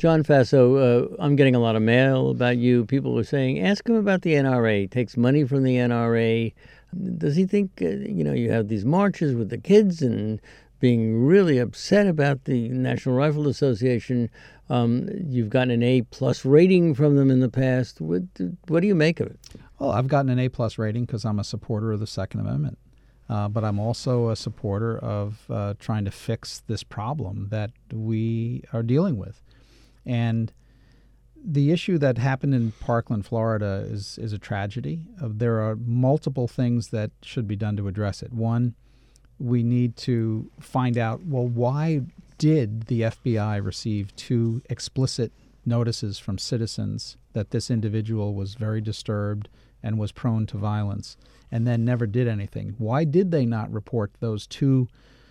John Faso, I'm getting a lot of mail about you. People are saying, ask him about the NRA. He takes money from the NRA. Does he think, you have these marches with the kids and being really upset about the National Rifle Association? You've gotten an A+ rating from them in the past. What do you make of it? Well, I've gotten an A+ rating because I'm a supporter of the Second Amendment. But I'm also a supporter of trying to fix this problem that we are dealing with. And the issue that happened in Parkland, Florida is a tragedy. There are multiple things that should be done to address it. One, we need to find out, well, why did the FBI receive 2 explicit notices from citizens that this individual was very disturbed and was prone to violence, and then never did anything? Why did they not report those 2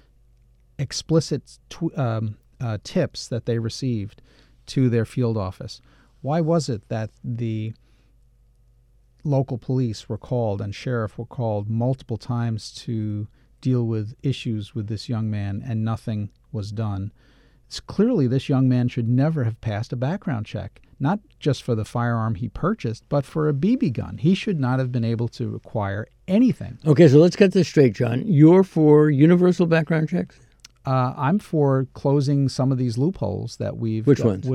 explicit tips that they received to their field office? Why was it that the local police were called and sheriff were called multiple times to deal with issues with this young man and nothing was done? It's clearly this young man should never have passed a background check, not just for the firearm he purchased, but for a BB gun. He should not have been able to acquire anything. Okay, so let's get this straight, John. You're for universal background checks? I'm for closing some of these loopholes that we've... Which ones?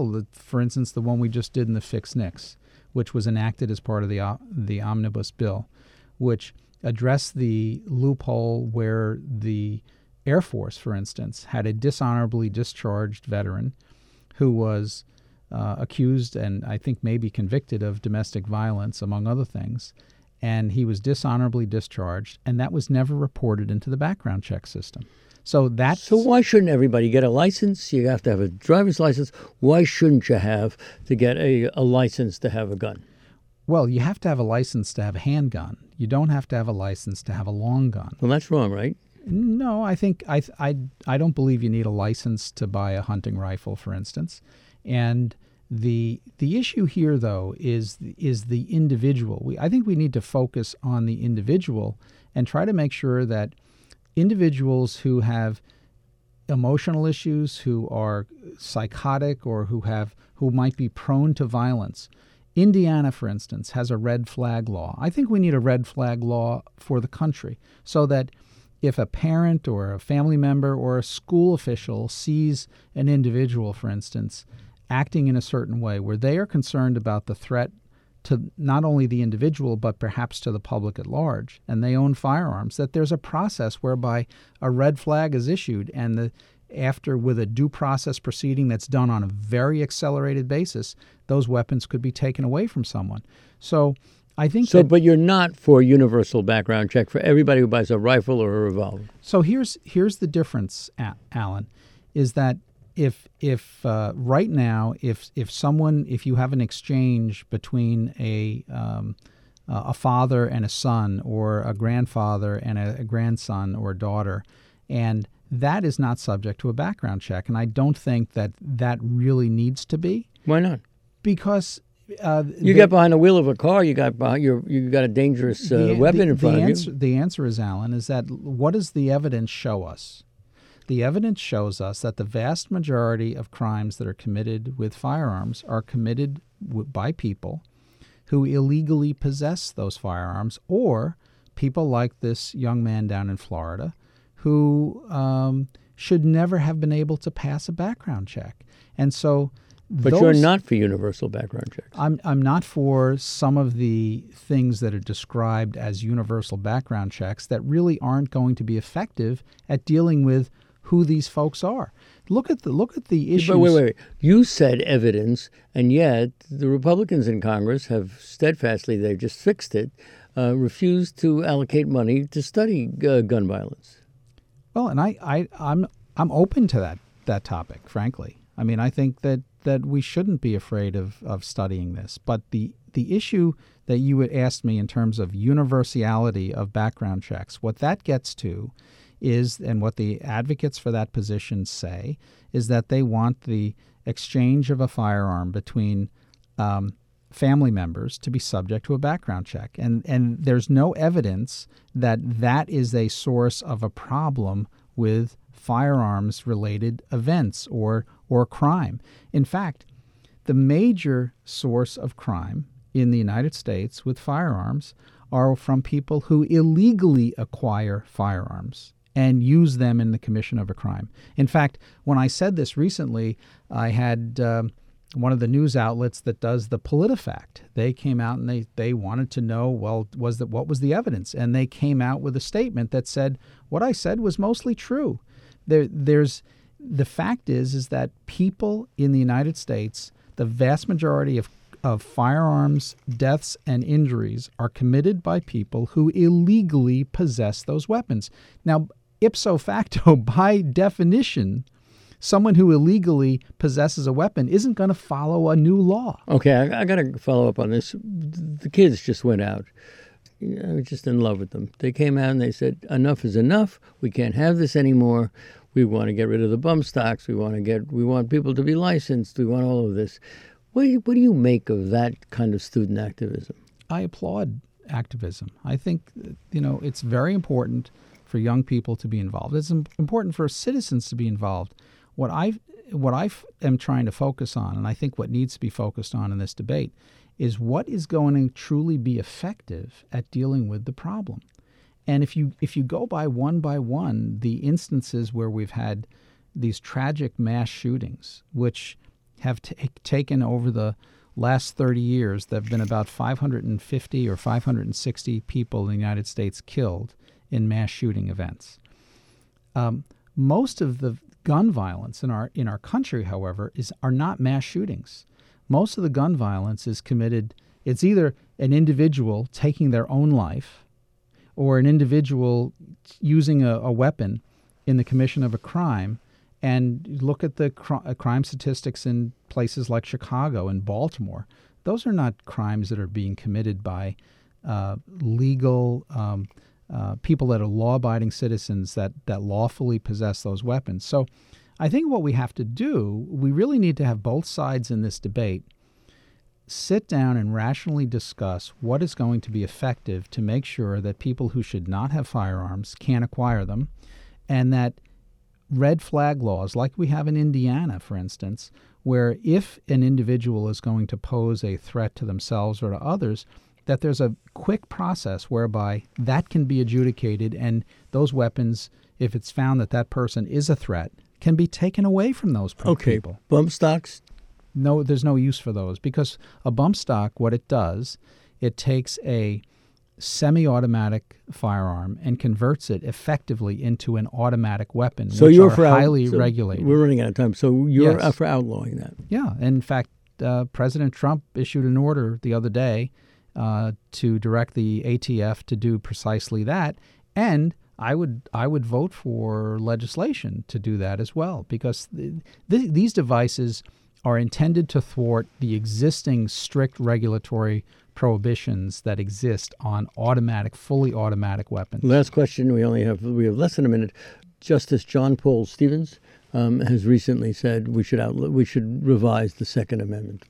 For instance, the one we just did in the Fix NICS, which was enacted as part of the omnibus bill, which addressed the loophole where the Air Force, for instance, had a dishonorably discharged veteran who was accused and I think maybe convicted of domestic violence, among other things, and he was dishonorably discharged, and that was never reported into the background check system. So why shouldn't everybody get a license? You have to have a driver's license. Why shouldn't you have to get a license to have a gun? Well, you have to have a license to have a handgun. You don't have to have a license to have a long gun. Well, that's wrong, right? No, I think I don't believe you need a license to buy a hunting rifle, for instance. And the issue here, though, is the individual. I think we need to focus on the individual and try to make sure that individuals who have emotional issues, who are psychotic, or who might be prone to violence. Indiana, for instance, has a red flag law. I think we need a red flag law for the country so that if a parent or a family member or a school official sees an individual, for instance, acting in a certain way where they are concerned about the threat to not only the individual but perhaps to the public at large, and they own firearms, that there's a process whereby a red flag is issued and with a due process proceeding that's done on a very accelerated basis, those weapons could be taken away from someone. So I think but you're not for universal background check for everybody who buys a rifle or a revolver. So here's the difference, Alan, is that if right now, if you have an exchange between a father and a son, or a grandfather and a grandson or a daughter, and that is not subject to a background check, and I don't think that really needs to be. Why not? Because you get behind the wheel of a car, you got a dangerous weapon in front of you. The answer is, Alan, is that what does the evidence show us? The evidence shows us that the vast majority of crimes that are committed with firearms are committed by people who illegally possess those firearms, or people like this young man down in Florida who should never have been able to pass a background check. And so But you're not for universal background checks. I'm not for some of the things that are described as universal background checks that really aren't going to be effective at dealing with who these folks are. Look at the issues. But wait. You said evidence, and yet the Republicans in Congress have steadfastly, they've just fixed it, refused to allocate money to study gun violence. Well, and I'm open to that topic, frankly. I mean, I think that we shouldn't be afraid of studying this. But the issue that you had asked me in terms of universality of background checks, what that gets to is, and what the advocates for that position say, is that they want the exchange of a firearm between family members to be subject to a background check. And there's no evidence that is a source of a problem with firearms-related events or or crime. In fact, the major source of crime in the United States with firearms are from people who illegally acquire firearms and use them in the commission of a crime. In fact, when I said this recently, I had one of the news outlets that does the PolitiFact. They came out and they wanted to know, well, what was the evidence? And they came out with a statement that said, what I said was mostly true. The fact is that people in the United States, the vast majority of firearms deaths and injuries are committed by people who illegally possess those weapons. Now, ipso facto, by definition, someone who illegally possesses a weapon isn't going to follow a new law. Okay, I got to follow up on this. The kids just went out. I was just in love with them. They came out and they said, enough is enough. We can't have this anymore. We want to get rid of the bump stocks. We want people to be licensed. We want all of this. What do you make of that kind of student activism? I applaud activism. I think, it's very important for young people to be involved. It's important for citizens to be involved. What I am trying to focus on, and I think what needs to be focused on in this debate, is what is going to truly be effective at dealing with the problem. And if you go by one, the instances where we've had these tragic mass shootings, which have taken over the last 30 years, there have been about 550 or 560 people in the United States killed in mass shooting events. Most of the gun violence in our country, however, are not mass shootings. Most of the gun violence is committed. It's either an individual taking their own life, or an individual using a weapon in the commission of a crime. And look at the crime statistics in places like Chicago and Baltimore. Those are not crimes that are being committed by legal people that are law-abiding citizens that lawfully possess those weapons. So I think what we have to do, we really need to have both sides in this debate sit down and rationally discuss what is going to be effective to make sure that people who should not have firearms can't acquire them, and that red flag laws, like we have in Indiana, for instance, where if an individual is going to pose a threat to themselves or to others, that there's a quick process whereby that can be adjudicated, and those weapons, if it's found that that person is a threat, can be taken away from those people. Okay, bump stocks? No, there's no use for those, because a bump stock, what it does, it takes a semi-automatic firearm and converts it effectively into an automatic weapon, so which you're are highly regulated. We're running out of time. So you're Yes. for outlawing that. Yeah. And in fact, President Trump issued an order the other day to direct the ATF to do precisely that. And I would vote for legislation to do that as well, because these devices are intended to thwart the existing strict regulatory prohibitions that exist on fully automatic weapons. Last question. We have less than a minute. Justice John Paul Stevens has recently said we should revise the Second Amendment.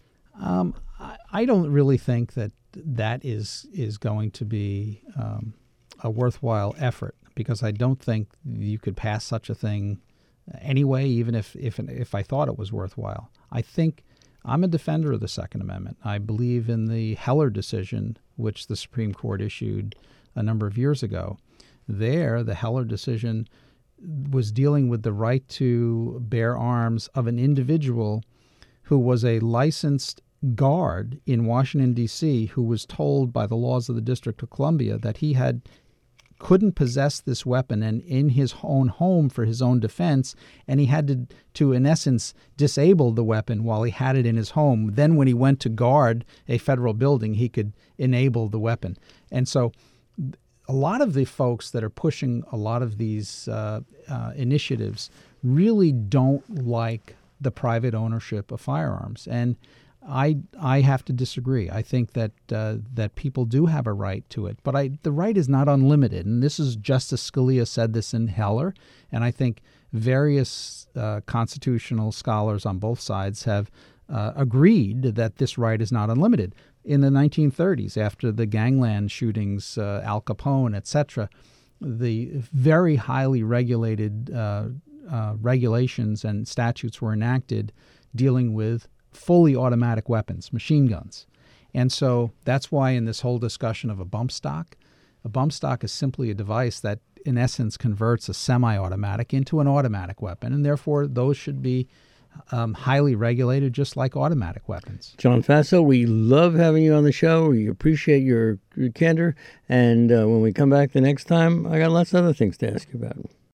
I don't really think that is going to be a worthwhile effort, because I don't think you could pass such a thing anyway, even if I thought it was worthwhile. I think I'm a defender of the Second Amendment. I believe in the Heller decision, which the Supreme Court issued a number of years ago. There, the Heller decision was dealing with the right to bear arms of an individual who was a licensed guard in Washington, D.C., who was told by the laws of the District of Columbia that he couldn't possess this weapon and in his own home for his own defense, and he had to in essence disable the weapon while he had it in his home. Then when he went to guard a federal building, he could enable the weapon. And so a lot of the folks that are pushing a lot of these initiatives really don't like the private ownership of firearms. And I have to disagree. I think that people do have a right to it, but the right is not unlimited. And this is Justice Scalia said this in Heller, and I think various constitutional scholars on both sides have agreed that this right is not unlimited. In the 1930s, after the gangland shootings, Al Capone, etc., the very highly regulated regulations and statutes were enacted dealing with fully automatic weapons, machine guns. And so that's why in this whole discussion of a bump stock is simply a device that in essence converts a semi-automatic into an automatic weapon, and therefore those should be highly regulated just like automatic weapons. John Faso, we love having you on the show. We appreciate your candor. And when we come back the next time, I got lots of other things to ask you about.